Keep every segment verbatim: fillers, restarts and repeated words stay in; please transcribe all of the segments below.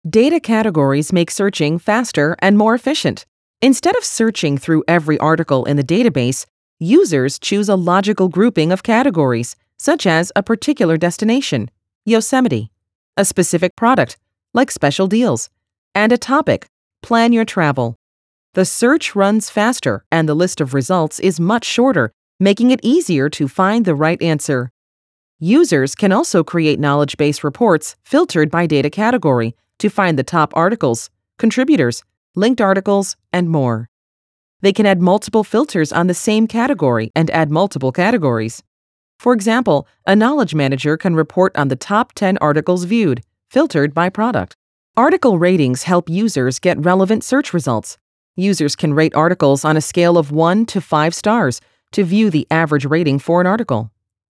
Data categories make searching faster and more efficient. Instead of searching through every article in the database, users choose a logical grouping of categories, such as a particular destination, Yosemite, a specific product, like special deals, and a topic, plan your travel. The search runs faster and the list of results is much shorter, making it easier to find the right answer. Users can also create knowledge base reports filtered by data category to find the top articles, contributors, linked articles, and more. They can add multiple filters on the same category and add multiple categories. For example, a knowledge manager can report on the top ten articles viewed, filtered by product. Article ratings help users get relevant search results. Users can rate articles on a scale of one to five stars to view the average rating for an article.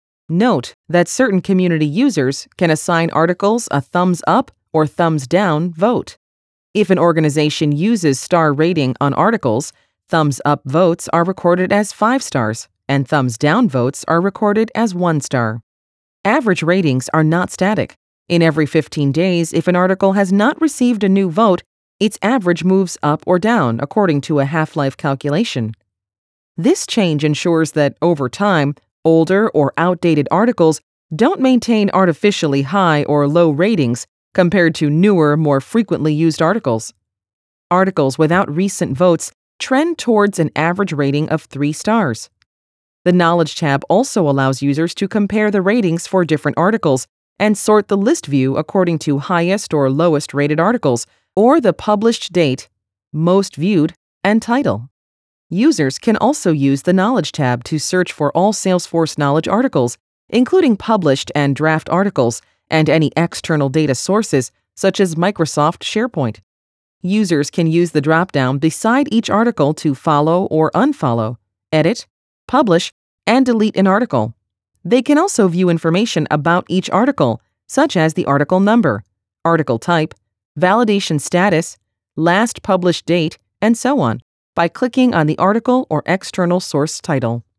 Note that certain community users can assign articles a thumbs up or thumbs down vote. If an organization uses star rating on articles, thumbs up votes are recorded as five stars, and thumbs down votes are recorded as one star. Average ratings are not static. In every fifteen days, if an article has not received a new vote, its average moves up or down according to a half-life calculation. This change ensures that, over time, older or outdated articles don't maintain artificially high or low ratings compared to newer, more frequently used articles. Articles without recent votes trend towards an average rating of three stars. The Knowledge tab also allows users to compare the ratings for different articles and sort the list view according to highest or lowest rated articles, or the published date, most viewed, and title. Users can also use the Knowledge tab to search for all Salesforce Knowledge articles, including published and draft articles, and any external data sources, such as Microsoft SharePoint. Users can use the drop-down beside each article to follow or unfollow, edit, publish, and delete an article. They can also view information about each article, such as the article number, article type, validation status, last published date, and so on, by clicking on the article or external source title.